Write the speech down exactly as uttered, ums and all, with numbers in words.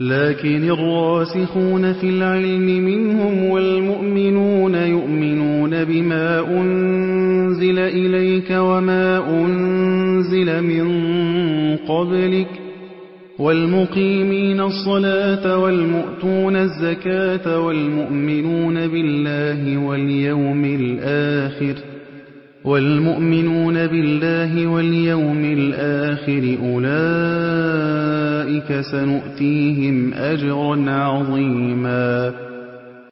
لكن الراسخون في العلم منهم والمؤمنون يؤمنون بما أنزل إليك وما أنزل من قبلك والمقيمين الصلاة والمؤتون الزكاة والمؤمنون بالله واليوم الآخر والمؤمنون بالله واليوم الآخر أولئك سنؤتيهم أجرا عظيما